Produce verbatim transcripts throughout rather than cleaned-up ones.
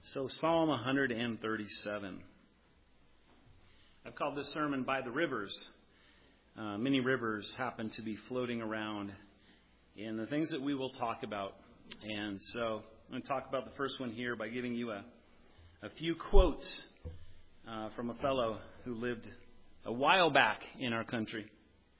So Psalm one thirty-seven. I've called this sermon By the Rivers. Uh, many rivers happen to be floating around in the things that we will talk about. And so I'm going to talk about the first one here by giving you a, a few quotes uh, from a fellow who lived a while back in our country.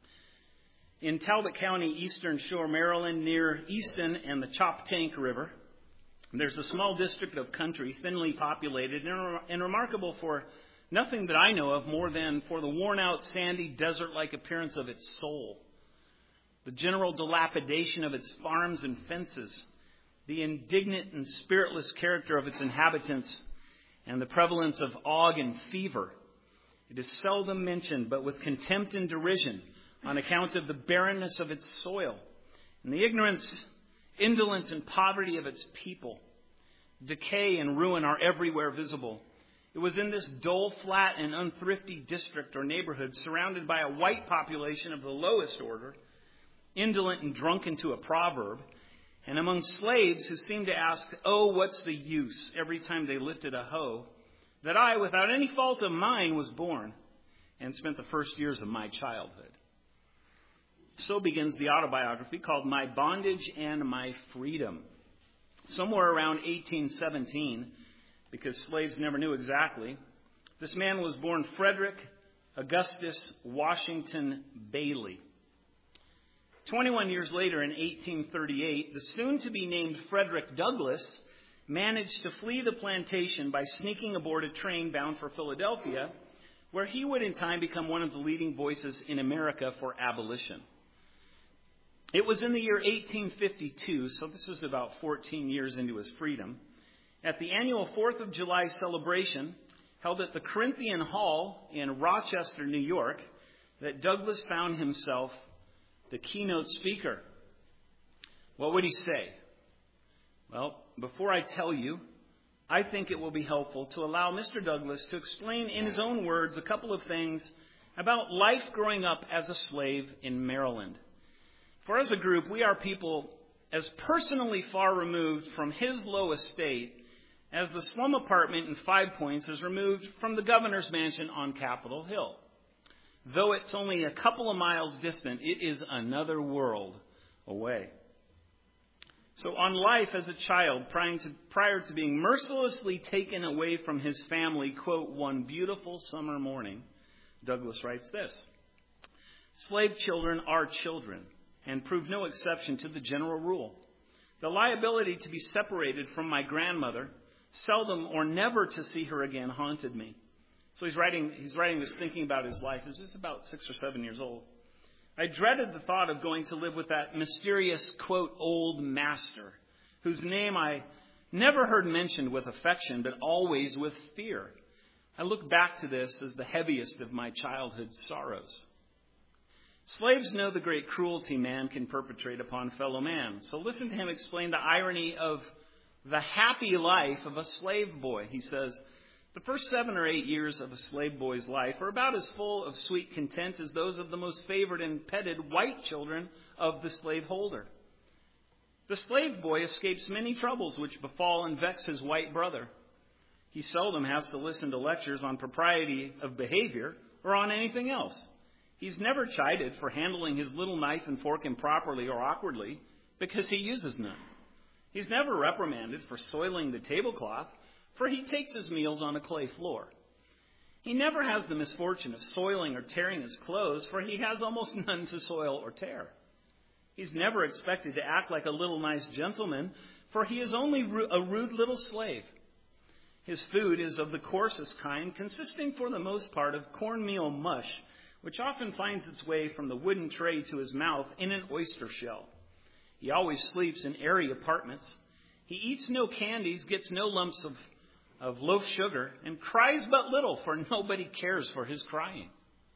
In Talbot County, Eastern Shore, Maryland, near Easton and the Choptank River, there's a small district of country, thinly populated and, and remarkable for nothing that I know of more than for the worn-out, sandy, desert-like appearance of its soul, the general dilapidation of its farms and fences, the indignant and spiritless character of its inhabitants, and the prevalence of ague and fever. It is seldom mentioned, but with contempt and derision, on account of the barrenness of its soil, and the ignorance, indolence, and poverty of its people. Decay and ruin are everywhere visible. It was in this dull, flat, and unthrifty district or neighborhood, surrounded by a white population of the lowest order, indolent and drunken to a proverb, and among slaves who seemed to ask, "Oh, what's the use?" every time they lifted a hoe, that I, without any fault of mine, was born and spent the first years of my childhood. So begins the autobiography called My Bondage and My Freedom. Somewhere around eighteen seventeen, because slaves never knew exactly, this man was born Frederick Augustus Washington Bailey. twenty-one years later, in eighteen thirty-eight, the soon-to-be named Frederick Douglass managed to flee the plantation by sneaking aboard a train bound for Philadelphia, where he would in time become one of the leading voices in America for abolition. It was in the year eighteen fifty-two, so this is about fourteen years into his freedom, at the annual fourth of July celebration held at the Corinthian Hall in Rochester, New York, that Douglass found himself the keynote speaker. What would he say? Well, before I tell you, I think it will be helpful to allow Mister Douglass to explain in his own words a couple of things about life growing up as a slave in Maryland. For as a group, we are people as personally far removed from his low estate as the slum apartment in Five Points is removed from the governor's mansion on Capitol Hill. Though it's only a couple of miles distant, it is another world away. So on life as a child, prior to, prior to being mercilessly taken away from his family, quote, one beautiful summer morning, Douglass writes this: slave children are children, and prove no exception to the general rule. The liability to be separated from my grandmother, seldom or never to see her again, haunted me. So he's writing, he's writing this thinking about his life. This is about six or seven years old. I dreaded the thought of going to live with that mysterious, quote, old master, whose name I never heard mentioned with affection, but always with fear. I look back to this as the heaviest of my childhood sorrows. Slaves know the great cruelty man can perpetrate upon fellow man. So listen to him explain the irony of the happy life of a slave boy. He says, the first seven or eight years of a slave boy's life are about as full of sweet content as those of the most favored and petted white children of the slaveholder. The slave boy escapes many troubles which befall and vex his white brother. He seldom has to listen to lectures on propriety of behavior or on anything else. He's never chided for handling his little knife and fork improperly or awkwardly because he uses none. He's never reprimanded for soiling the tablecloth, for he takes his meals on a clay floor. He never has the misfortune of soiling or tearing his clothes, for he has almost none to soil or tear. He's never expected to act like a little nice gentleman, for he is only a rude little slave. His food is of the coarsest kind, consisting for the most part of cornmeal mush, which often finds its way from the wooden tray to his mouth in an oyster shell. He always sleeps in airy apartments. He eats no candies, gets no lumps of, of loaf sugar, and cries but little, for nobody cares for his crying.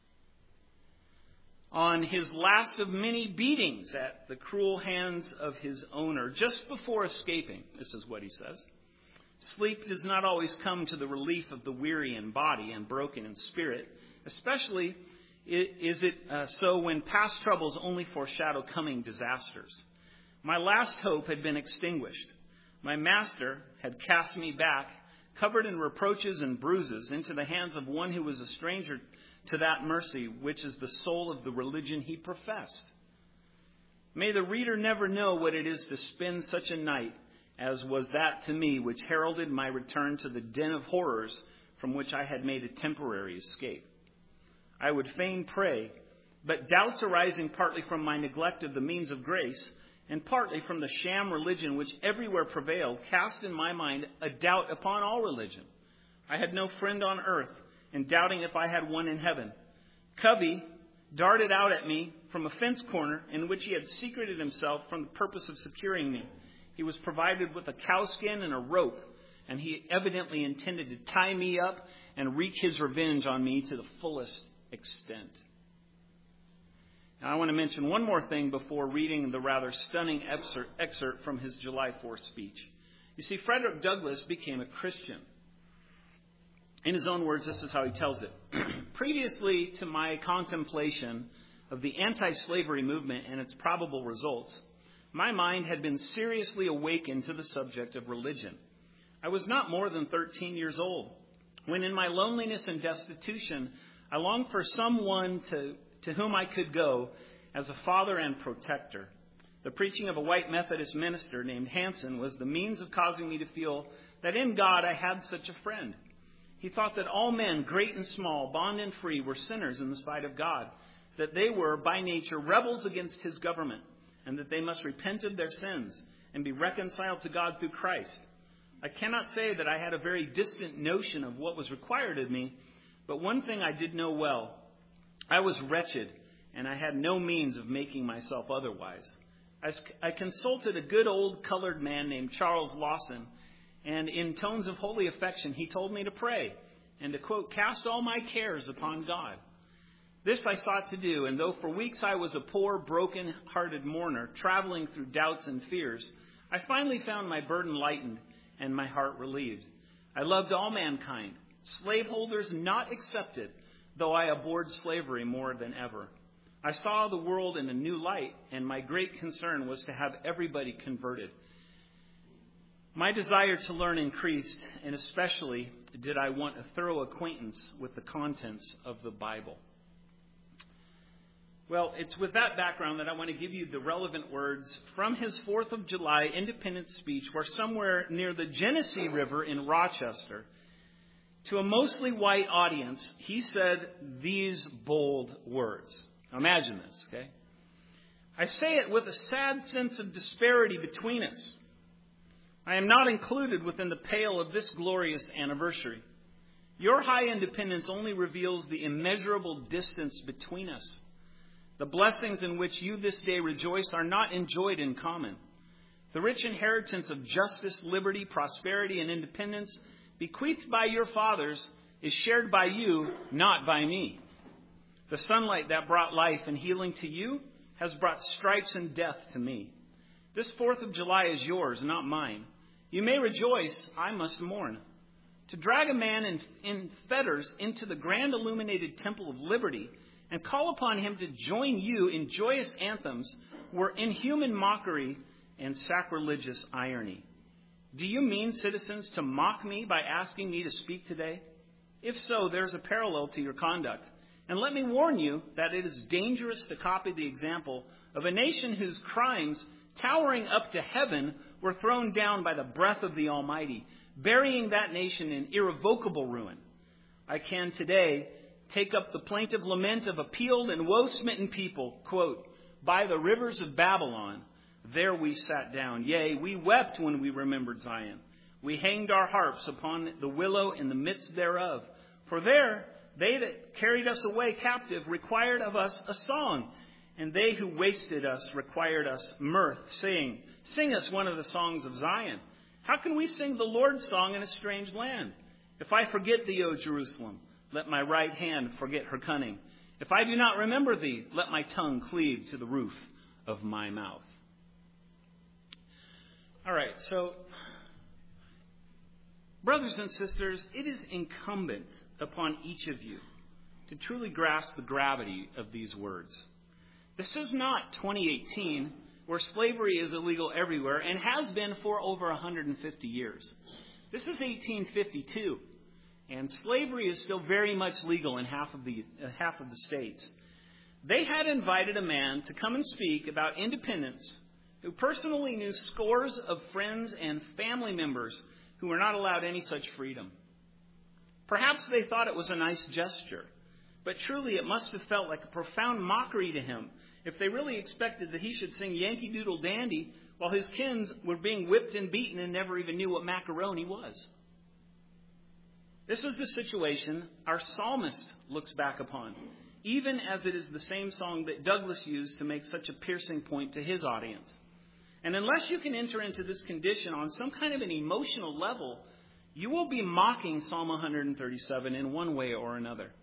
On his last of many beatings at the cruel hands of his owner, just before escaping, this is what he says, sleep does not always come to the relief of the weary in body and broken in spirit, especially is it uh, so when past troubles only foreshadow coming disasters. My last hope had been extinguished. My master had cast me back covered in reproaches and bruises, into the hands of one who was a stranger to that mercy, which is the soul of the religion he professed. May the reader never know what it is to spend such a night as was that to me, which heralded my return to the den of horrors from which I had made a temporary escape. I would fain pray, but doubts arising partly from my neglect of the means of grace, and partly from the sham religion which everywhere prevailed, cast in my mind a doubt upon all religion. I had no friend on earth, and doubting if I had one in heaven. Covey darted out at me from a fence corner in which he had secreted himself from the purpose of securing me. He was provided with a cowskin and a rope, and he evidently intended to tie me up and wreak his revenge on me to the fullest extent. Now, I want to mention one more thing before reading the rather stunning excerpt from his July fourth speech. You see, Frederick Douglass became a Christian. In his own words, this is how he tells it. Previously to my contemplation of the anti-slavery movement and its probable results, my mind had been seriously awakened to the subject of religion. I was not more than thirteen years old when, in my loneliness and destitution, I longed for someone to, to whom I could go as a father and protector. The preaching of a white Methodist minister named Hanson was the means of causing me to feel that in God I had such a friend. He thought that all men, great and small, bond and free, were sinners in the sight of God, that they were, by nature, rebels against his government, and that they must repent of their sins and be reconciled to God through Christ. I cannot say that I had a very distant notion of what was required of me, but one thing I did know well. I was wretched, and I had no means of making myself otherwise. I, I consulted a good old colored man named Charles Lawson, and in tones of holy affection, he told me to pray and to, quote, cast all my cares upon God. This I sought to do, and though for weeks I was a poor, broken-hearted mourner, traveling through doubts and fears, I finally found my burden lightened and my heart relieved. I loved all mankind, slaveholders not excepted, though I abhorred slavery more than ever. I saw the world in a new light, and my great concern was to have everybody converted. My desire to learn increased, and especially did I want a thorough acquaintance with the contents of the Bible. Well, it's with that background that I want to give you the relevant words from his fourth of July Independence speech, where somewhere near the Genesee River in Rochester, to a mostly white audience, he said these bold words. Now imagine this, okay? I say it with a sad sense of disparity between us. I am not included within the pale of this glorious anniversary. Your high independence only reveals the immeasurable distance between us. The blessings in which you this day rejoice are not enjoyed in common. The rich inheritance of justice, liberty, prosperity, and independence bequeathed by your fathers is shared by you, not by me. The sunlight that brought life and healing to you has brought stripes and death to me. This fourth of July is yours, not mine. You may rejoice, I must mourn. To drag a man in, in fetters into the grand illuminated temple of liberty and call upon him to join you in joyous anthems were inhuman mockery and sacrilegious irony. Do you mean, citizens, to mock me by asking me to speak today? If so, there's a parallel to your conduct. And let me warn you that it is dangerous to copy the example of a nation whose crimes, towering up to heaven, were thrown down by the breath of the Almighty, burying that nation in irrevocable ruin. I can today take up the plaintive lament of a peeled and woe-smitten people, quote, by the rivers of Babylon, there we sat down. Yea, we wept when we remembered Zion. We hanged our harps upon the willow in the midst thereof. For there they that carried us away captive required of us a song, and they who wasted us required us mirth, saying, sing us one of the songs of Zion. How can we sing the Lord's song in a strange land? If I forget thee, O Jerusalem, let my right hand forget her cunning. If I do not remember thee, let my tongue cleave to the roof of my mouth. All right, so, brothers and sisters, it is incumbent upon each of you to truly grasp the gravity of these words. This is not twenty eighteen, where slavery is illegal everywhere and has been for over one hundred fifty years. This is eighteen fifty-two, and slavery is still very much legal in half of the uh, half of the states. They had invited a man to come and speak about independence who personally knew scores of friends and family members who were not allowed any such freedom. Perhaps they thought it was a nice gesture, but truly it must have felt like a profound mockery to him if they really expected that he should sing Yankee Doodle Dandy while his kins were being whipped and beaten and never even knew what macaroni was. This is the situation our psalmist looks back upon, even as it is the same song that Douglas used to make such a piercing point to his audience. And unless you can enter into this condition on some kind of an emotional level, you will be mocking Psalm one thirty-seven in one way or another.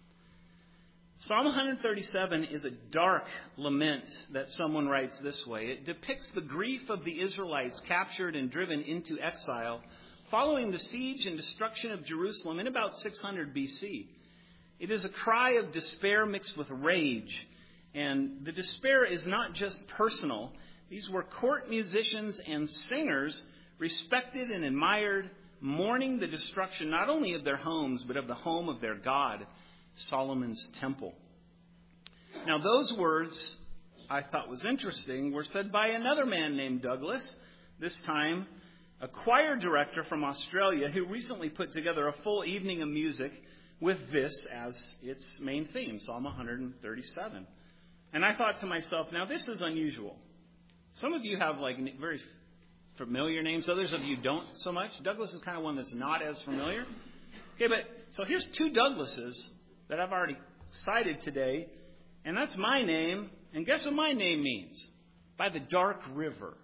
Psalm one thirty-seven is a dark lament that someone writes this way. It depicts the grief of the Israelites captured and driven into exile following the siege and destruction of Jerusalem in about six hundred B C. It is a cry of despair mixed with rage. And the despair is not just personal. These were court musicians and singers, respected and admired, mourning the destruction not only of their homes, but of the home of their God, Solomon's temple. Now, those words I thought was interesting were said by another man named Douglas, this time a choir director from Australia who recently put together a full evening of music with this as its main theme, Psalm one thirty-seven. And I thought to myself, now this is unusual. Some of you have like very familiar names. Others of you don't so much. Douglas is kind of one that's not as familiar. Okay, but so here's two Douglases that I've already cited today. And that's my name. And guess what my name means? By the dark river.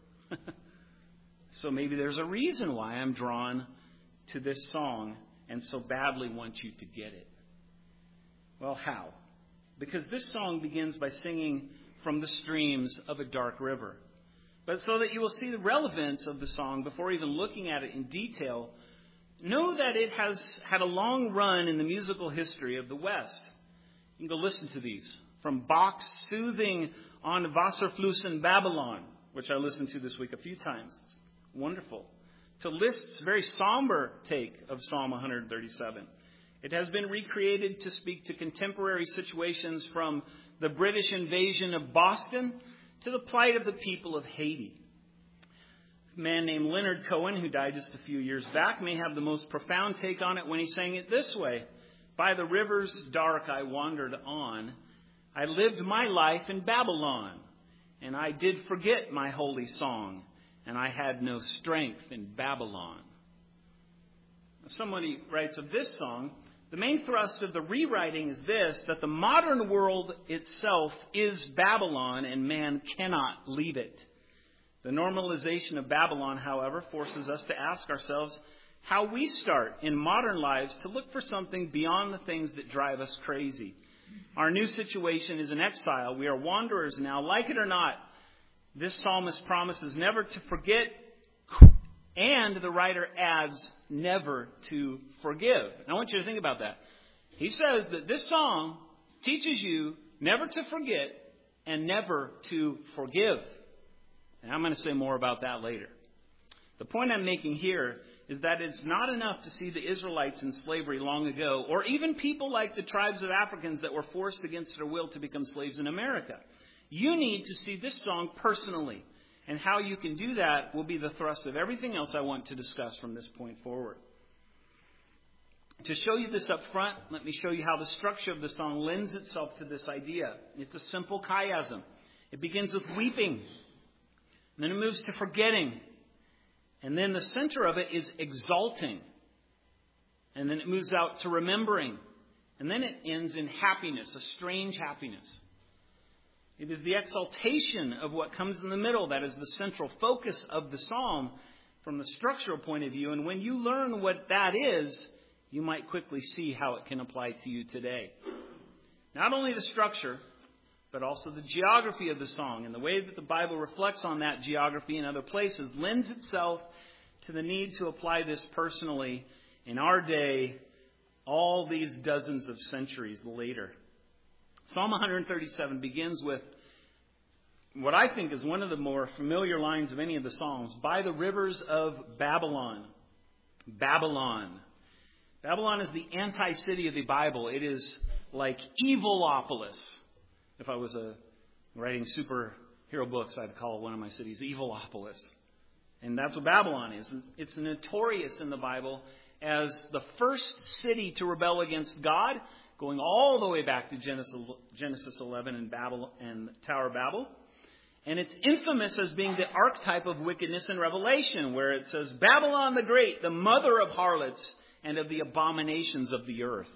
So maybe there's a reason why I'm drawn to this song and so badly want you to get it. Well, how? Because this song begins by singing from the streams of a dark river. But so that you will see the relevance of the song before even looking at it in detail, know that it has had a long run in the musical history of the West. You can go listen to these. From Bach's soothing on Wasserflüssen Babylon, which I listened to this week a few times. It's wonderful. To Liszt's very somber take of Psalm one thirty-seven. It has been recreated to speak to contemporary situations from the British invasion of Boston to the plight of the people of Haiti. A man named Leonard Cohen, who died just a few years back, may have the most profound take on it when he sang it this way. By the rivers dark I wandered on. I lived my life in Babylon, and I did forget my holy song, and I had no strength in Babylon. Somebody writes of this song, the main thrust of the rewriting is this, that the modern world itself is Babylon and man cannot leave it. The normalization of Babylon, however, forces us to ask ourselves how we start in modern lives to look for something beyond the things that drive us crazy. Our new situation is an exile. We are wanderers now. Like it or not, this psalmist promises never to forget, and the writer adds, never to forgive. And I want you to think about that. He says that this song teaches you never to forget and never to forgive. And I'm going to say more about that later. The point I'm making here is that it's not enough to see the Israelites in slavery long ago, or even people like the tribes of Africans that were forced against their will to become slaves in America. You need to see this song personally. And how you can do that will be the thrust of everything else I want to discuss from this point forward. To show you this up front, let me show you how the structure of the song lends itself to this idea. It's a simple chiasm. It begins with weeping, and then it moves to forgetting, and then the center of it is exalting, and then it moves out to remembering, and then it ends in happiness, a strange happiness. It is the exaltation of what comes in the middle that is the central focus of the psalm from the structural point of view. And when you learn what that is, you might quickly see how it can apply to you today. Not only the structure, but also the geography of the song. And the way that the Bible reflects on that geography in other places lends itself to the need to apply this personally in our day, all these dozens of centuries later. Psalm one thirty-seven begins with what I think is one of the more familiar lines of any of the Psalms. By the rivers of Babylon. Babylon. Babylon is the anti-city of the Bible. It is like Evilopolis. If I was a, writing superhero books, I'd call one of my cities Evilopolis. And that's what Babylon is. It's notorious in the Bible as the first city to rebel against God, going all the way back to Genesis, Genesis eleven and Babel and Tower of Babel. And it's infamous as being the archetype of wickedness in Revelation, where it says, Babylon the Great, the mother of harlots and of the abominations of the earth.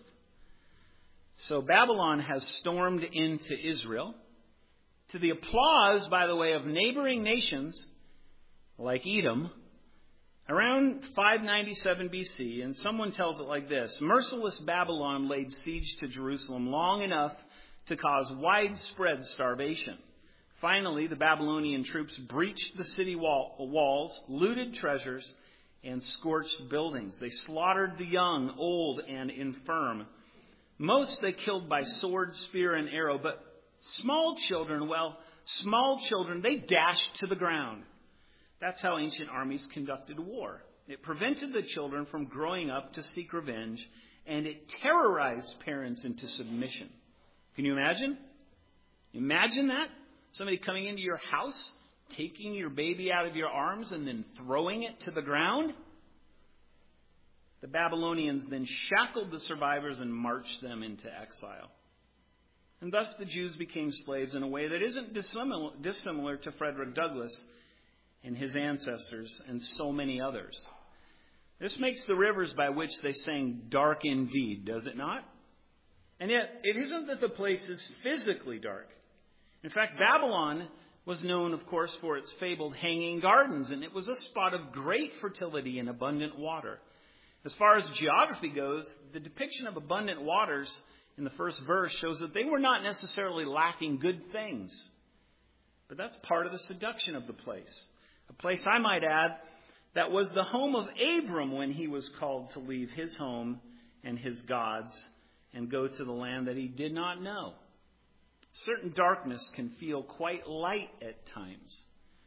So Babylon has stormed into Israel to the applause, by the way, of neighboring nations like Edom around five ninety-seven B C. And someone tells it like this: merciless Babylon laid siege to Jerusalem long enough to cause widespread starvation. Finally, the Babylonian troops breached the city wall, walls, looted treasures, and scorched buildings. They slaughtered the young, old, and infirm. Most they killed by sword, spear, and arrow, but small children, well, small children, they dashed to the ground. That's how ancient armies conducted war. It prevented the children from growing up to seek revenge, and it terrorized parents into submission. Can you imagine? Imagine that? Somebody coming into your house, taking your baby out of your arms, and then throwing it to the ground? The Babylonians then shackled the survivors and marched them into exile. And thus the Jews became slaves in a way that isn't dissimilar, dissimilar to Frederick Douglass and his ancestors and so many others. This makes the rivers by which they sang dark indeed, does it not? And yet, it isn't that the place is physically dark. In fact, Babylon was known, of course, for its fabled hanging gardens, and it was a spot of great fertility and abundant water. As far as geography goes, the depiction of abundant waters in the first verse shows that they were not necessarily lacking good things. But that's part of the seduction of the place. A place, I might add, that was the home of Abram when he was called to leave his home and his gods and go to the land that he did not know. Certain darkness can feel quite light at times.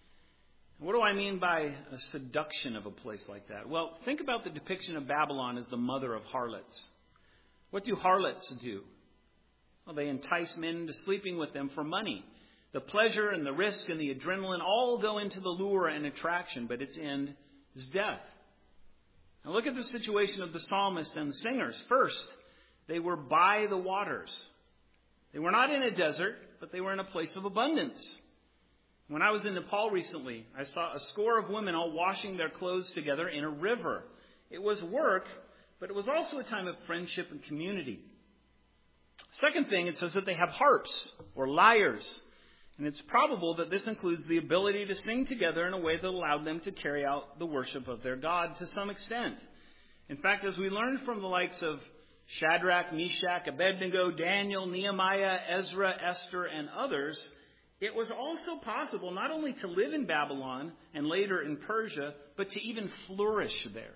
What do I mean by a seduction of a place like that? Well, think about the depiction of Babylon as the mother of harlots. What do harlots do? Well, they entice men into sleeping with them for money. The pleasure and the risk and the adrenaline all go into the lure and attraction, but its end is death. Now look at the situation of the psalmist and the singers. First, they were by the waters. They were not in a desert, but they were in a place of abundance. When I was in Nepal recently, I saw a score of women all washing their clothes together in a river. It was work, but it was also a time of friendship and community. Second thing, it says that they have harps or lyres. And it's probable that this includes the ability to sing together in a way that allowed them to carry out the worship of their God to some extent. In fact, as we learned from the likes of Shadrach, Meshach, Abednego, Daniel, Nehemiah, Ezra, Esther, and others, it was also possible not only to live in Babylon and later in Persia, but to even flourish there.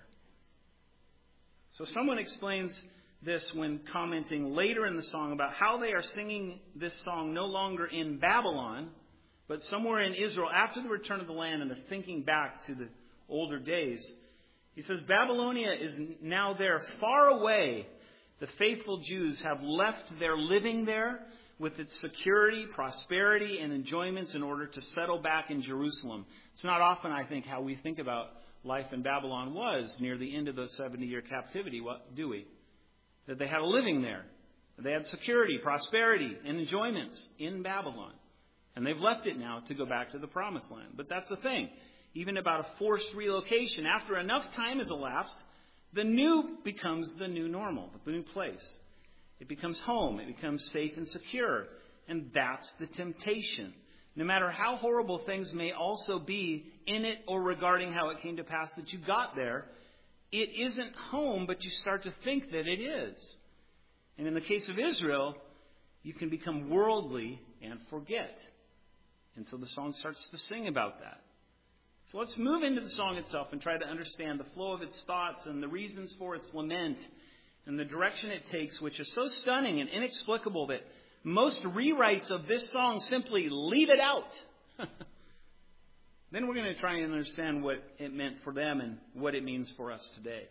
So someone explains this when commenting later in the song about how they are singing this song no longer in Babylon, but somewhere in Israel after the return of the land, and they're thinking back to the older days. He says, Babylonia is now there far away. The faithful Jews have left their living there with its security, prosperity, and enjoyments in order to settle back in Jerusalem. It's not often, I think, how we think about life in Babylon was near the end of the seventy-year captivity, what do we? That they had a living there. They had security, prosperity, and enjoyments in Babylon. And they've left it now to go back to the promised land. But that's the thing. Even about a forced relocation, after enough time has elapsed, the new becomes the new normal, the new place. It becomes home. It becomes safe and secure. And that's the temptation. No matter how horrible things may also be in it or regarding how it came to pass that you got there, it isn't home, but you start to think that it is. And in the case of Israel, you can become worldly and forget. And so the song starts to sing about that. So let's move into the song itself and try to understand the flow of its thoughts and the reasons for its lament and the direction it takes, which is so stunning and inexplicable that most rewrites of this song simply leave it out. Then we're going to try and understand what it meant for them and what it means for us today.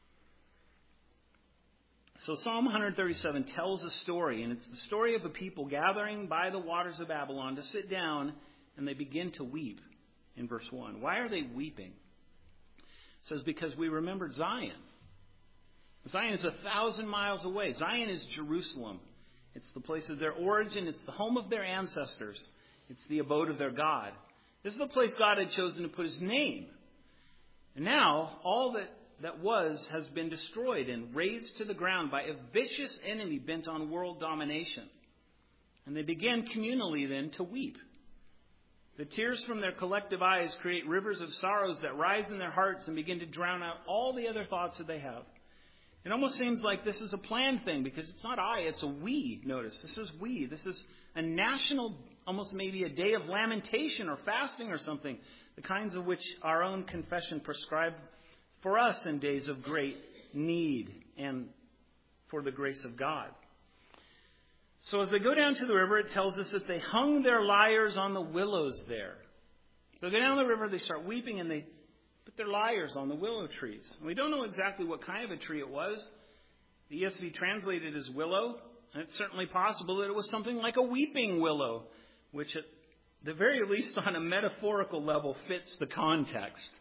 So Psalm one thirty-seven tells a story, and it's the story of a people gathering by the waters of Babylon to sit down, and they begin to weep in verse one. Why are they weeping? It says, because we remembered Zion. Zion is a thousand miles away. Zion is Jerusalem. It's the place of their origin. It's the home of their ancestors. It's the abode of their God. This is the place God had chosen to put his name. And now, all that, that was has been destroyed and razed to the ground by a vicious enemy bent on world domination. And they began communally then to weep. The tears from their collective eyes create rivers of sorrows that rise in their hearts and begin to drown out all the other thoughts that they have. It almost seems like this is a planned thing because it's not I, it's a we. Notice, this is we. This is a national, almost maybe a day of lamentation or fasting or something, the kinds of which our own confession prescribed for us in days of great need and for the grace of God. So as they go down to the river, it tells us that they hung their lyres on the willows there. So they go down the river, they start weeping, and they put their lyres on the willow trees. And we don't know exactly what kind of a tree it was. The E S V translated as willow, and it's certainly possible that it was something like a weeping willow, which at the very least on a metaphorical level fits the context.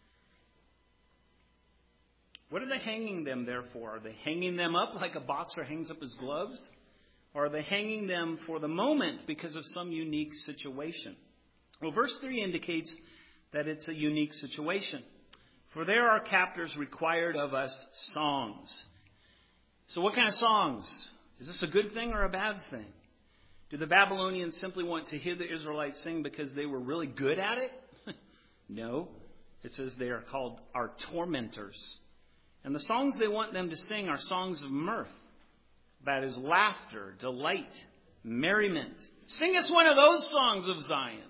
What are they hanging them there for? Are they hanging them up like a boxer hangs up his gloves? Or are they hanging them for the moment because of some unique situation? Well, verse three indicates that it's a unique situation. For there our captors required of us songs. So what kind of songs? Is this a good thing or a bad thing? Do the Babylonians simply want to hear the Israelites sing because they were really good at it? No. It says they are called our tormentors. And the songs they want them to sing are songs of mirth. That is laughter, delight, merriment. Sing us one of those songs of Zion.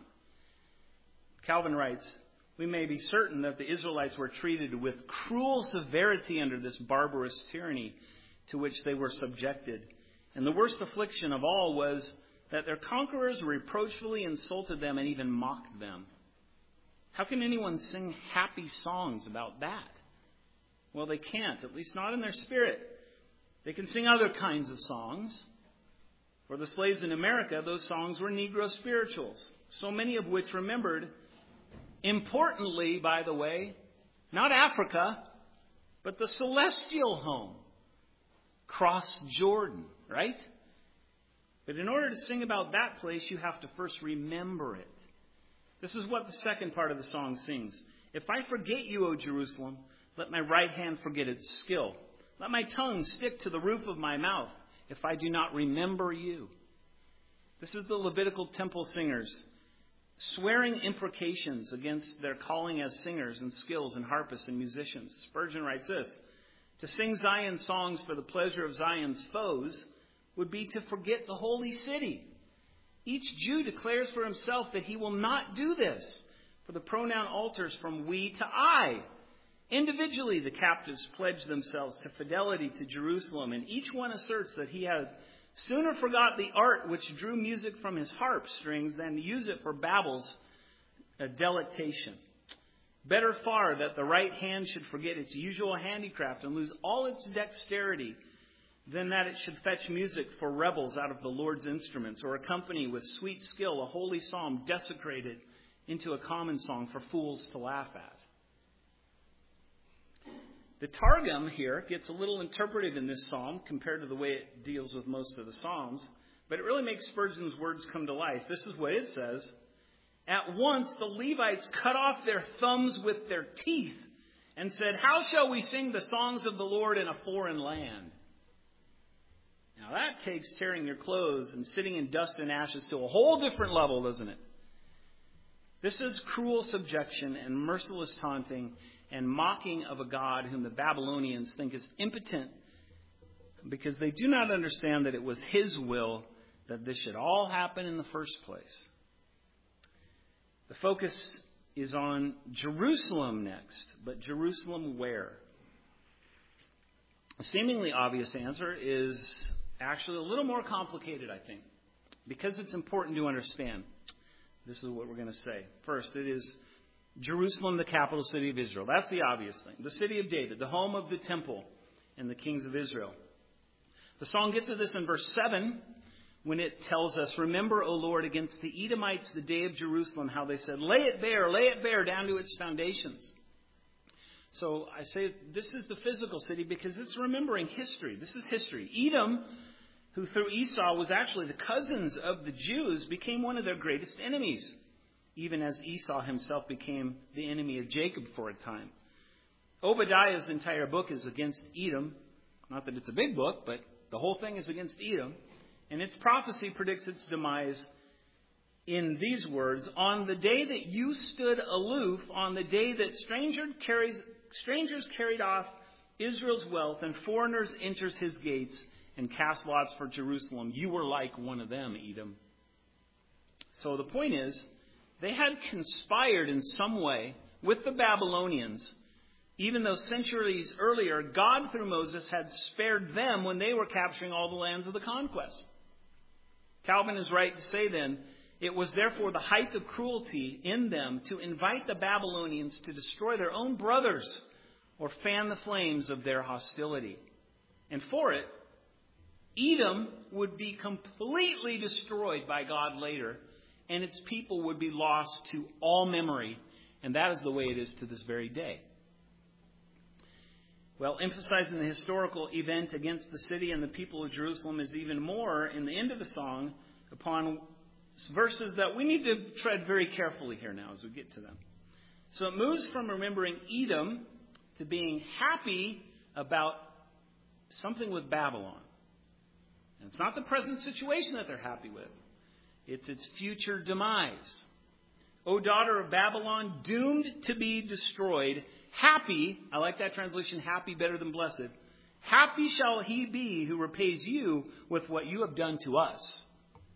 Calvin writes, we may be certain that the Israelites were treated with cruel severity under this barbarous tyranny to which they were subjected. And the worst affliction of all was that their conquerors reproachfully insulted them and even mocked them. How can anyone sing happy songs about that? Well, they can't, at least not in their spirit. They can sing other kinds of songs. For the slaves in America, those songs were Negro spirituals, so many of which remembered, importantly, by the way, not Africa, but the celestial home, cross Jordan, right? But in order to sing about that place, you have to first remember it. This is what the second part of the song sings. If I forget you, O Jerusalem, let my right hand forget its skill. Let my tongue stick to the roof of my mouth if I do not remember you. This is the Levitical temple singers swearing imprecations against their calling as singers and skills and harpists and musicians. Spurgeon writes this, to sing Zion songs for the pleasure of Zion's foes would be to forget the holy city. Each Jew declares for himself that he will not do this, for the pronoun alters from we to I. Individually, the captives pledge themselves to fidelity to Jerusalem, and each one asserts that he had sooner forgot the art which drew music from his harp strings than to use it for Babel's uh, delectation. Better far that the right hand should forget its usual handicraft and lose all its dexterity than that it should fetch music for rebels out of the Lord's instruments, or accompany with sweet skill a holy psalm desecrated into a common song for fools to laugh at. The Targum here gets a little interpretive in this psalm compared to the way it deals with most of the psalms, but it really makes Spurgeon's words come to life. This is what it says. At once the Levites cut off their thumbs with their teeth and said, how shall we sing the songs of the Lord in a foreign land? Now that takes tearing your clothes and sitting in dust and ashes to a whole different level, doesn't it? This is cruel subjection and merciless taunting and mocking of a God whom the Babylonians think is impotent because they do not understand that it was his will that this should all happen in the first place. The focus is on Jerusalem next, but Jerusalem where? A seemingly obvious answer is actually a little more complicated, I think, because it's important to understand. This is what we're going to say. First, it is Jerusalem, the capital city of Israel. That's the obvious thing. The city of David, the home of the temple and the kings of Israel. The song gets to this in verse seven when it tells us, remember, O Lord, against the Edomites the day of Jerusalem, how they said, lay it bare, lay it bare down to its foundations. So I say this is the physical city because it's remembering history. This is history. Edom, who through Esau was actually the cousins of the Jews, became one of their greatest enemies, even as Esau himself became the enemy of Jacob for a time. Obadiah's entire book is against Edom. Not that it's a big book, but the whole thing is against Edom. And its prophecy predicts its demise in these words, on the day that you stood aloof, on the day that stranger carries, strangers carried off Israel's wealth and foreigners enters his gates and cast lots for Jerusalem, you were like one of them, Edom. So the point is, they had conspired in some way with the Babylonians, even though centuries earlier, God through Moses had spared them when they were capturing all the lands of the conquest. Calvin is right to say then, it was therefore the height of cruelty in them to invite the Babylonians to destroy their own brothers or fan the flames of their hostility. And for it, Edom would be completely destroyed by God later, and its people would be lost to all memory. And that is the way it is to this very day. Well, emphasizing the historical event against the city and the people of Jerusalem is even more in the end of the song upon verses that we need to tread very carefully here now as we get to them. So it moves from remembering Edom to being happy about something with Babylon. And it's not the present situation that they're happy with. It's its future demise. O daughter of Babylon, doomed to be destroyed, happy, I like that translation, happy better than blessed. Happy shall he be who repays you with what you have done to us.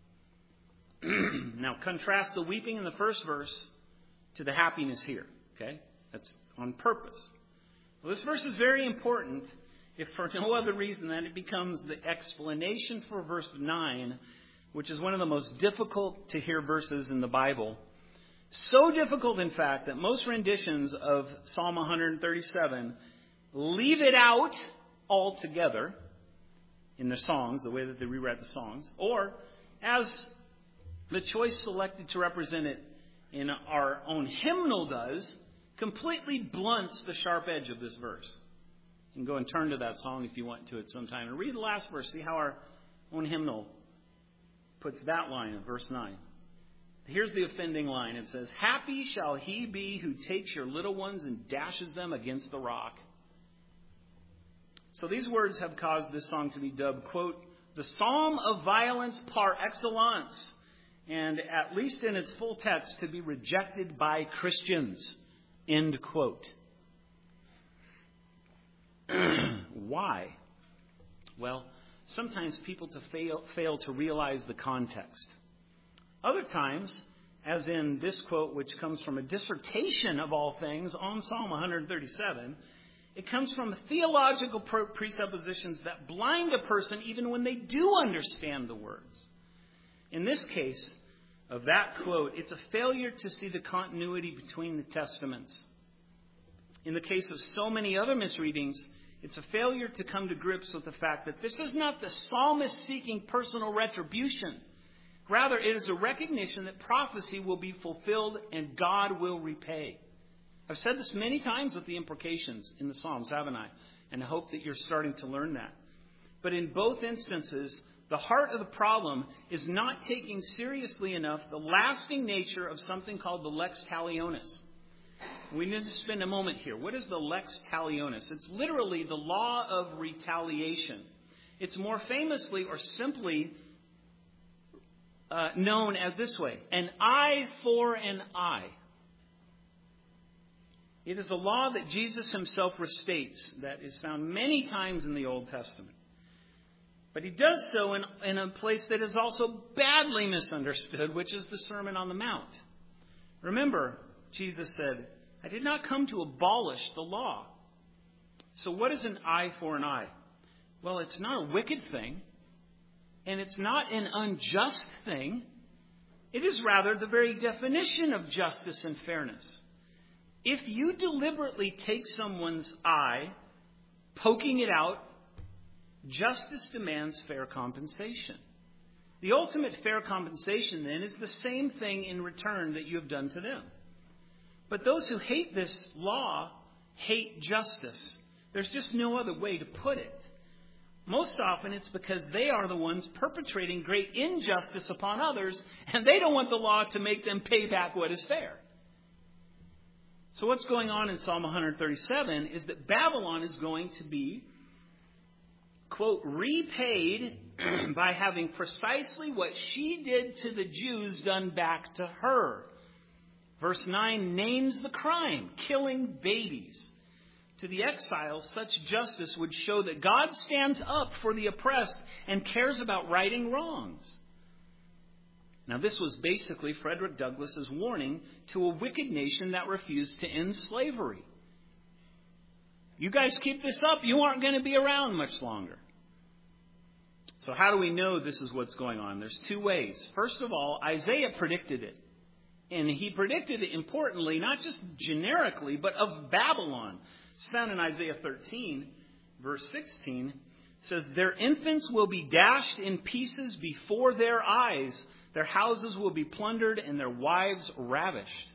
Now contrast the weeping in the first verse to the happiness here. Okay? That's on purpose. Well, this verse is very important if for no other reason than it becomes the explanation for verse nine, which is one of the most difficult to hear verses in the Bible. So difficult, in fact, that most renditions of Psalm one thirty-seven leave it out altogether in their songs, the way that they rewrite the songs, or as the choice selected to represent it in our own hymnal does, completely blunts the sharp edge of this verse. You can go and turn to that song if you want to at some time and read the last verse, see how our own hymnal puts that line in verse nine. Here's the offending line. It says, happy shall he be who takes your little ones and dashes them against the rock. So these words have caused this song to be dubbed, quote, the psalm of violence par excellence, and at least in its full text, to be rejected by Christians, end quote. Why? Well, sometimes people to fail, fail to realize the context. Other times, as in this quote, which comes from a dissertation of all things on Psalm one thirty-seven, it comes from theological presuppositions that blind a person even when they do understand the words. In this case of that quote, it's a failure to see the continuity between the testaments. In the case of so many other misreadings, it's a failure to come to grips with the fact that this is not the psalmist seeking personal retribution. Rather, it is a recognition that prophecy will be fulfilled and God will repay. I've said this many times with the implications in the Psalms, haven't I? And I hope that you're starting to learn that. But in both instances, the heart of the problem is not taking seriously enough the lasting nature of something called the lex talionis. We need to spend a moment here. What is the lex talionis? It's literally the law of retaliation. It's more famously or simply Uh, known as this way, an eye for an eye. It is a law that Jesus himself restates that is found many times in the Old Testament. But he does so in, in a place that is also badly misunderstood, which is the Sermon on the Mount. Remember, Jesus said, I did not come to abolish the law. So what is an eye for an eye? Well, it's not a wicked thing. And it's not an unjust thing. It is rather the very definition of justice and fairness. If you deliberately take someone's eye, poking it out, justice demands fair compensation. The ultimate fair compensation, then, is the same thing in return that you have done to them. But those who hate this law hate justice. There's just no other way to put it. Most often it's because they are the ones perpetrating great injustice upon others, and they don't want the law to make them pay back what is fair. So what's going on in Psalm one thirty-seven is that Babylon is going to be, quote, repaid by having precisely what she did to the Jews done back to her. Verse nine names the crime, killing babies. To the exiles, such justice would show that God stands up for the oppressed and cares about righting wrongs. Now, this was basically Frederick Douglass's warning to a wicked nation that refused to end slavery. You guys keep this up, you aren't going to be around much longer. So how do we know this is what's going on? There's two ways. First of all, Isaiah predicted it. And he predicted it, importantly, not just generically, but of Babylon. It's found in Isaiah thirteen, verse sixteen. It says, their infants will be dashed in pieces before their eyes. Their houses will be plundered and their wives ravished.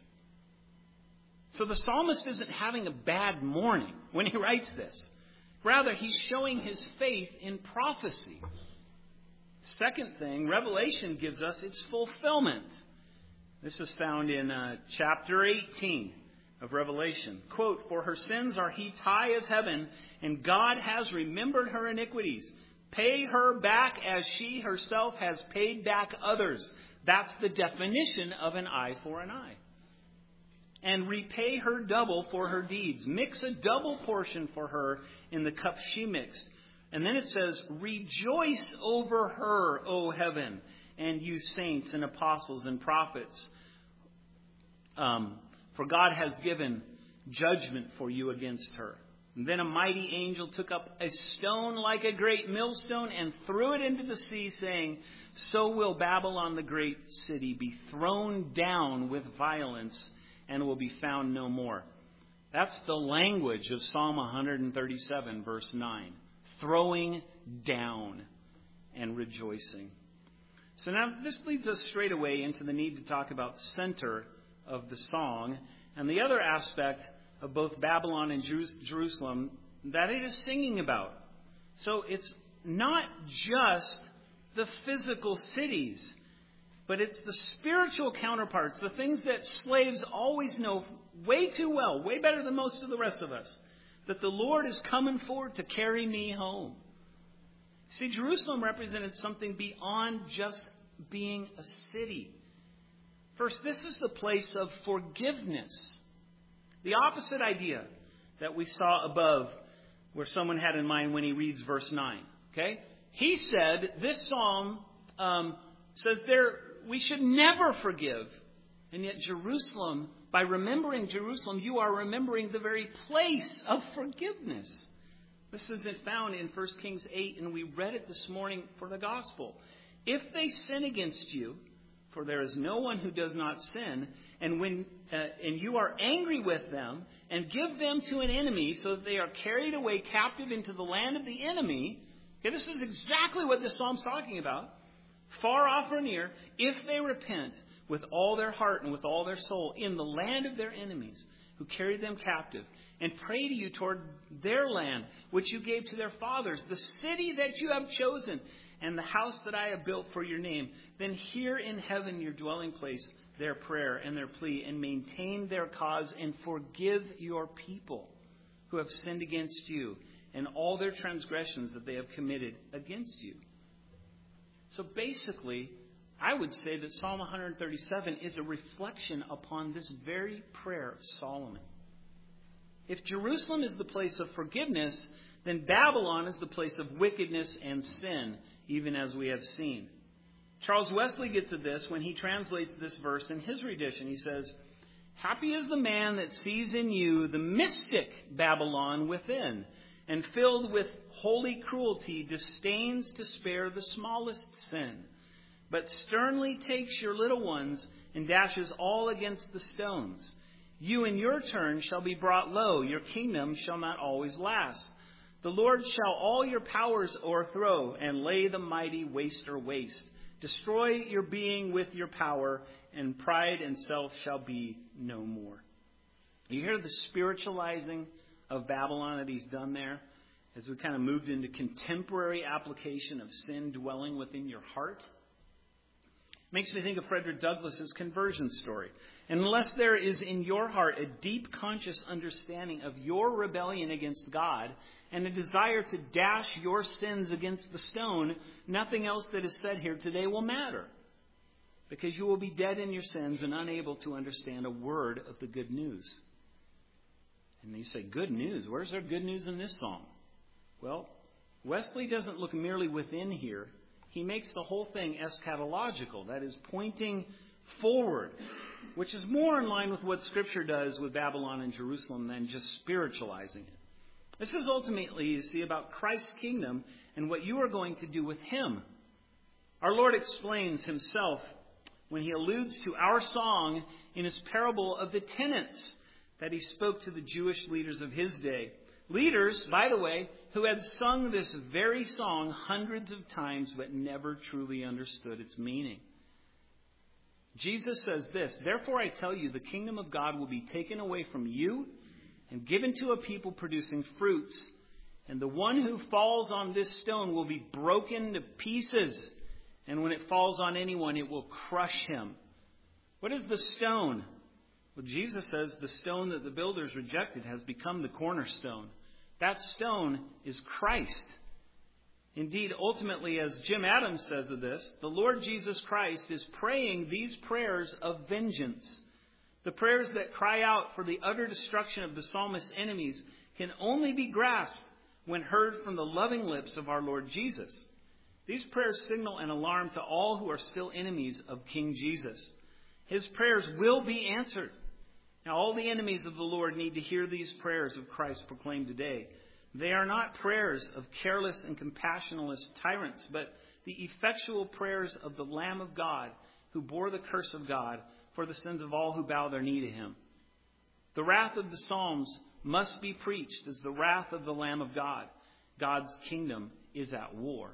So the psalmist isn't having a bad morning when he writes this. Rather, he's showing his faith in prophecy. Second thing, Revelation gives us its fulfillment. This is found in uh, chapter eighteen of Revelation. Quote, for her sins are heaped high as heaven, and God has remembered her iniquities. Pay her back as she herself has paid back others. That's the definition of an eye for an eye. And repay her double for her deeds. Mix a double portion for her in the cup she mixed. And then it says, rejoice over her, O heaven, and you saints and apostles and prophets. Um, for God has given judgment for you against her. And then a mighty angel took up a stone like a great millstone and threw it into the sea, saying, so will Babylon the great city be thrown down with violence and will be found no more. That's the language of Psalm one thirty-seven, verse nine. Throwing down and rejoicing. So now this leads us straight away into the need to talk about the center of the song and the other aspect of both Babylon and Jerusalem that it is singing about. So it's not just the physical cities, but it's the spiritual counterparts, the things that slaves always know way too well, way better than most of the rest of us, that the Lord is coming forward to carry me home. See, Jerusalem represented something beyond just being a city. First, this is the place of forgiveness. The opposite idea that we saw above, where someone had in mind when he reads verse nine. Okay? He said, this psalm um, says there we should never forgive. And yet Jerusalem, by remembering Jerusalem, you are remembering the very place of forgiveness. This is found in First Kings eight, and we read it this morning for the gospel. If they sin against you, for there is no one who does not sin, and when uh, and you are angry with them, and give them to an enemy, so that they are carried away captive into the land of the enemy. Okay, this is exactly what this psalm's talking about. Far off or near, if they repent with all their heart and with all their soul in the land of their enemies, who carried them captive, and pray to you toward their land, which you gave to their fathers, the city that you have chosen, and the house that I have built for your name, then hear in heaven your dwelling place their prayer and their plea, and maintain their cause, and forgive your people who have sinned against you, and all their transgressions that they have committed against you. So basically, I would say that Psalm one thirty-seven is a reflection upon this very prayer of Solomon. If Jerusalem is the place of forgiveness, then Babylon is the place of wickedness and sin, even as we have seen. Charles Wesley gets at this when he translates this verse in his rendition. He says, happy is the man that sees in you the mystic Babylon within, and filled with holy cruelty disdains to spare the smallest sin, but sternly takes your little ones and dashes all against the stones. You in your turn shall be brought low. Your kingdom shall not always last. The Lord shall all your powers o'erthrow and lay the mighty waster waste. Destroy your being with your power, and pride and self shall be no more. You hear the spiritualizing of Babylon that he's done there as we kind of moved into contemporary application of sin dwelling within your heart? Makes me think of Frederick Douglass's conversion story. Unless there is in your heart a deep conscious understanding of your rebellion against God and a desire to dash your sins against the stone, nothing else that is said here today will matter. Because you will be dead in your sins and unable to understand a word of the good news. And you say, good news? Where's there good news in this song? Well, Wesley doesn't look merely within here. He makes the whole thing eschatological, that is, pointing forward, which is more in line with what Scripture does with Babylon and Jerusalem than just spiritualizing it. This is ultimately, you see, about Christ's kingdom and what you are going to do with Him. Our Lord explains Himself when He alludes to our song in His parable of the tenants that He spoke to the Jewish leaders of His day. Leaders, by the way, who had sung this very song hundreds of times but never truly understood its meaning. Jesus says this, "Therefore I tell you, the kingdom of God will be taken away from you and given to a people producing fruits. And the one who falls on this stone will be broken to pieces. And when it falls on anyone, it will crush him." What is the stone? Well, Jesus says the stone that the builders rejected has become the cornerstone. That stone is Christ. Indeed, ultimately, as Jim Adams says of this, the Lord Jesus Christ is praying these prayers of vengeance. The prayers that cry out for the utter destruction of the psalmist's enemies can only be grasped when heard from the loving lips of our Lord Jesus. These prayers signal an alarm to all who are still enemies of King Jesus. His prayers will be answered. Now, all the enemies of the Lord need to hear these prayers of Christ proclaimed today. They are not prayers of careless and compassionless tyrants, but the effectual prayers of the Lamb of God, who bore the curse of God for the sins of all who bow their knee to Him. The wrath of the Psalms must be preached as the wrath of the Lamb of God. God's kingdom is at war.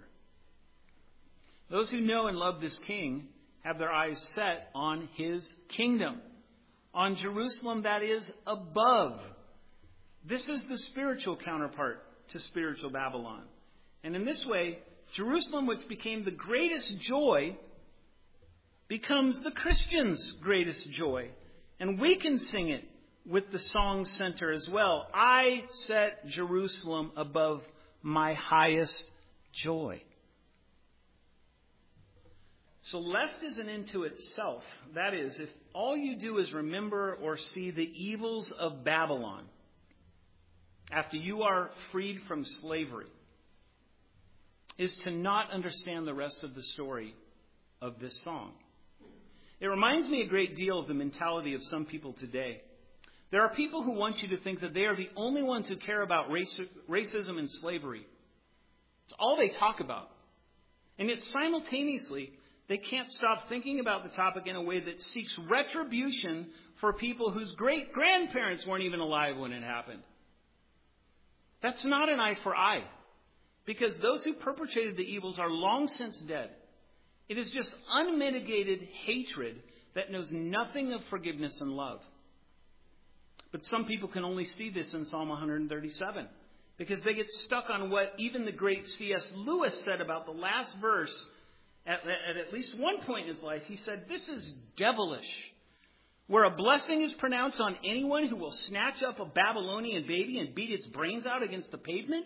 Those who know and love this King have their eyes set on His kingdom. On Jerusalem that is above. This is the spiritual counterpart to spiritual Babylon. And in this way, Jerusalem, which became the greatest joy, becomes the Christian's greatest joy. And we can sing it with the song center as well. I set Jerusalem above my highest joy. So left is an end to itself. That is, if all you do is remember or see the evils of Babylon after you are freed from slavery, is to not understand the rest of the story of this song. It reminds me a great deal of the mentality of some people today. There are people who want you to think that they are the only ones who care about race, racism and slavery. It's all they talk about. And yet simultaneously, they can't stop thinking about the topic in a way that seeks retribution for people whose great-grandparents weren't even alive when it happened. That's not an eye for eye, because those who perpetrated the evils are long since dead. It is just unmitigated hatred that knows nothing of forgiveness and love. But some people can only see this in Psalm one thirty-seven, because they get stuck on what even the great C S Lewis said about the last verse. At, at at least one point in his life, he said, "This is devilish, where a blessing is pronounced on anyone who will snatch up a Babylonian baby and beat its brains out against the pavement."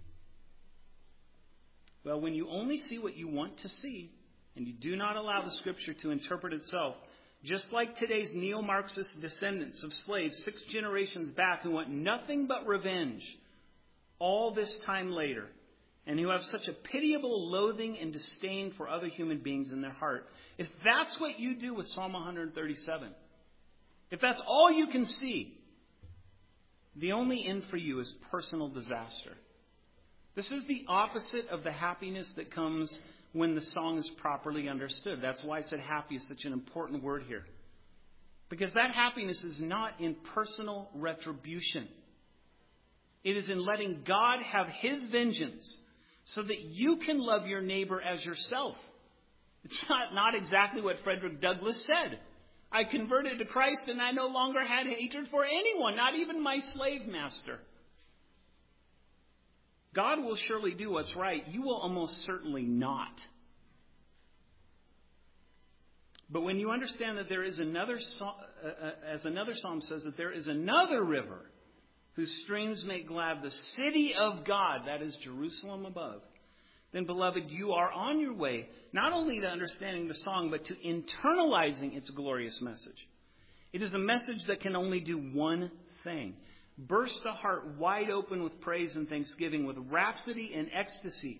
Well, when you only see what you want to see, and you do not allow the Scripture to interpret itself, just like today's neo-Marxist descendants of slaves six generations back who want nothing but revenge all this time later, and who have such a pitiable loathing and disdain for other human beings in their heart. If that's what you do with Psalm one thirty-seven, if that's all you can see, the only end for you is personal disaster. This is the opposite of the happiness that comes when the song is properly understood. That's why I said happy is such an important word here. Because that happiness is not in personal retribution. It is in letting God have His vengeance so that you can love your neighbor as yourself. It's not, not exactly what Frederick Douglass said. I converted to Christ and I no longer had hatred for anyone, not even my slave master. God will surely do what's right. You will almost certainly not. But when you understand that there is another, as another psalm says, that there is another river whose streams make glad the city of God, that is Jerusalem above, then, beloved, you are on your way not only to understanding the song, but to internalizing its glorious message. It is a message that can only do one thing: burst the heart wide open with praise and thanksgiving, with rhapsody and ecstasy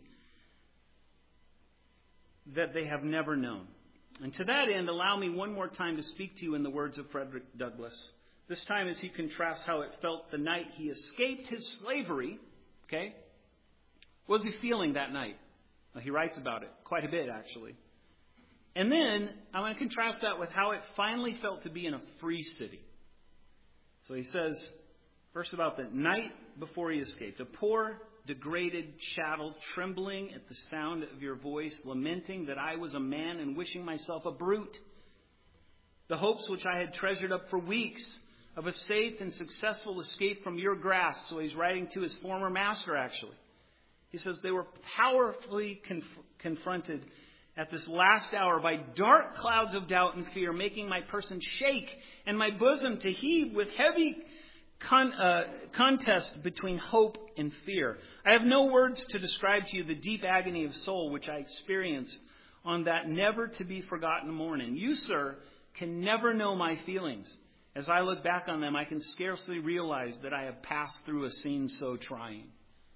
that they have never known. And to that end, allow me one more time to speak to you in the words of Frederick Douglass. This time as he contrasts how it felt the night he escaped his slavery. Okay? What was he feeling that night? Well, he writes about it quite a bit, actually. And then I want to contrast that with how it finally felt to be in a free city. So he says, first about the night before he escaped. A poor, degraded chattel, trembling at the sound of your voice, lamenting that I was a man and wishing myself a brute. The hopes which I had treasured up for weeks of a safe and successful escape from your grasp. So he's writing to his former master, actually. He says they were powerfully conf- confronted at this last hour by dark clouds of doubt and fear, making my person shake and my bosom to heave with heavy con- uh, contest between hope and fear. I have no words to describe to you the deep agony of soul which I experienced on that never-to-be-forgotten morning. You, sir, can never know my feelings. As I look back on them, I can scarcely realize that I have passed through a scene so trying.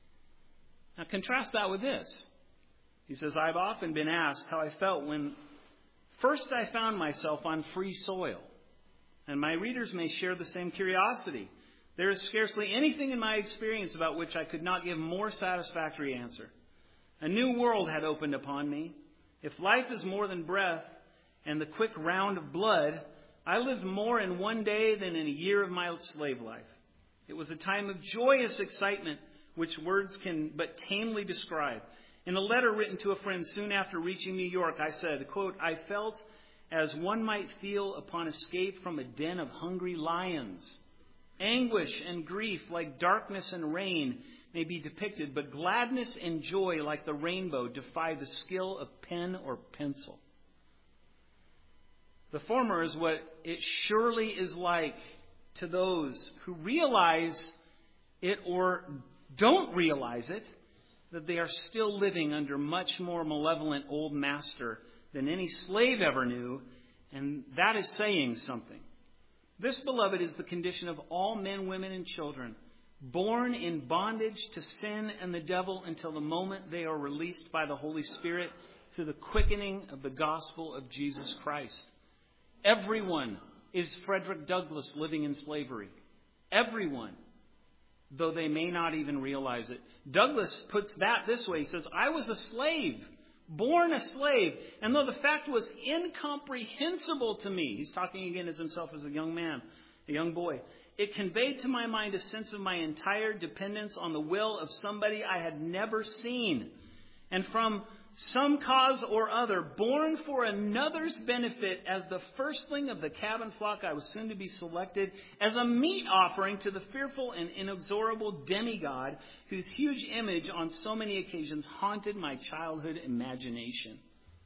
Now contrast that with this. He says, I've often been asked how I felt when first I found myself on free soil. And my readers may share the same curiosity. There is scarcely anything in my experience about which I could not give more satisfactory answer. A new world had opened upon me. If life is more than breath and the quick round of blood, I lived more in one day than in a year of my slave life. It was a time of joyous excitement, which words can but tamely describe. In a letter written to a friend soon after reaching New York, I said, quote, I felt as one might feel upon escape from a den of hungry lions. Anguish and grief, like darkness and rain, may be depicted, but gladness and joy, like the rainbow, defy the skill of pen or pencil. The former is what it surely is like to those who realize it or don't realize it, that they are still living under much more malevolent old master than any slave ever knew, and that is saying something. This, beloved, is the condition of all men, women, and children, born in bondage to sin and the devil until the moment they are released by the Holy Spirit through the quickening of the gospel of Jesus Christ. Everyone is Frederick Douglass living in slavery. Everyone. Though they may not even realize it. Douglass puts that this way. He says, I was a slave, born a slave. And though the fact was incomprehensible to me, he's talking again as himself as a young man, a young boy, it conveyed to my mind a sense of my entire dependence on the will of somebody I had never seen. And from some cause or other, born for another's benefit as the firstling of the cabin flock, I was soon to be selected as a meat offering to the fearful and inexorable demigod whose huge image on so many occasions haunted my childhood imagination.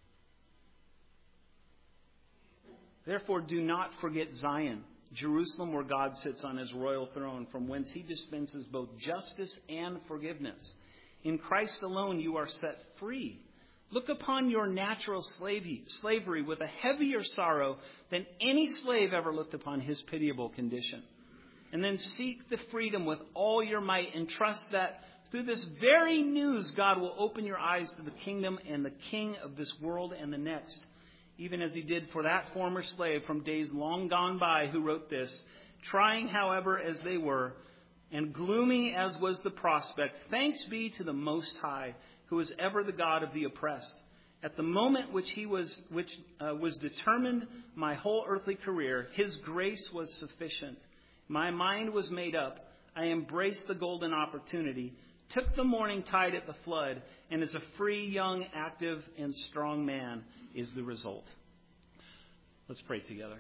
Therefore, do not forget Zion, Jerusalem, where God sits on his royal throne, from whence he dispenses both justice and forgiveness. In Christ alone you are set free. Look upon your natural slavery with a heavier sorrow than any slave ever looked upon his pitiable condition. And then seek the freedom with all your might and trust that through this very news God will open your eyes to the kingdom and the king of this world and the next. Even as he did for that former slave from days long gone by who wrote this, trying, however, as they were, and gloomy as was the prospect, thanks be to the Most High, who is ever the God of the oppressed, At the moment which he was, which uh, was determined my whole earthly career, his grace was sufficient. My mind was made up. I embraced the golden opportunity, took the morning tide at the flood, and as a free, young, active, and strong man is the result. Let's pray together.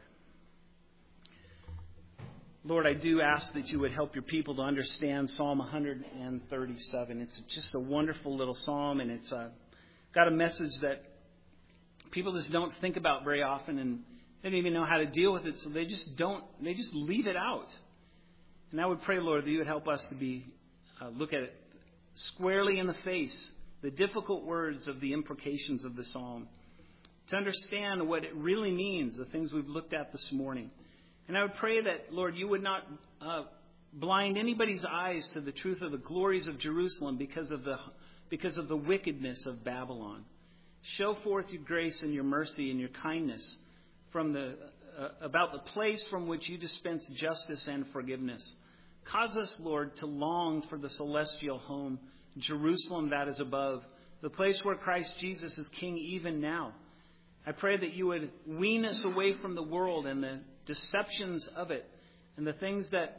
Lord, I do ask that you would help your people to understand Psalm one thirty-seven. It's just a wonderful little psalm, and it's uh, got a message that people just don't think about very often, and they don't even know how to deal with it, so they just don't, they just leave it out. And I would pray, Lord, that you would help us to be, uh, look at it squarely in the face, the difficult words of the imprecations of the psalm, to understand what it really means, the things we've looked at this morning. And I would pray that, Lord, you would not uh, blind anybody's eyes to the truth of the glories of Jerusalem because of the because of the wickedness of Babylon. Show forth your grace and your mercy and your kindness from the uh, about the place from which you dispense justice and forgiveness. Cause us, Lord, to long for the celestial home, Jerusalem that is above, the place where Christ Jesus is King even now. I pray that you would wean us away from the world and the deceptions of it and the things that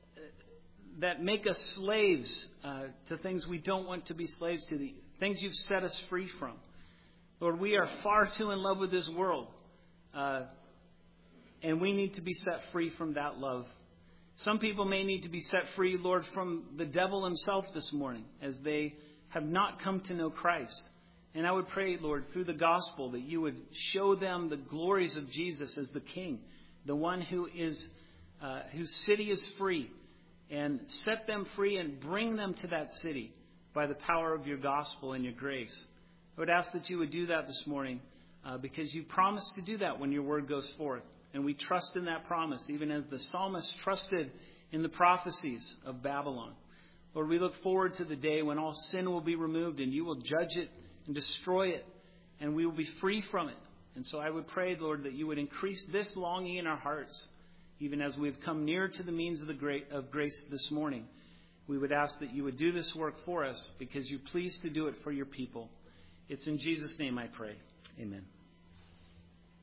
that make us slaves uh, to things we don't want to be slaves to, the things you've set us free from. Lord, we are far too in love with this world, uh, and we need to be set free from that love. Some people may need to be set free, Lord, from the devil himself this morning as they have not come to know Christ. And I would pray, Lord, through the gospel that you would show them the glories of Jesus as the King, the one who is uh, whose city is free, and set them free and bring them to that city by the power of your gospel and your grace. I would ask that you would do that this morning uh, because you promised to do that when your word goes forth. And we trust in that promise, even as the psalmist trusted in the prophecies of Babylon. Lord, we look forward to the day when all sin will be removed and you will judge it and destroy it, and we will be free from it. And so I would pray, Lord, that you would increase this longing in our hearts, even as we've come near to the means of the great of grace this morning. We would ask that you would do this work for us because you're pleased to do it for your people. It's in Jesus' name I pray. Amen.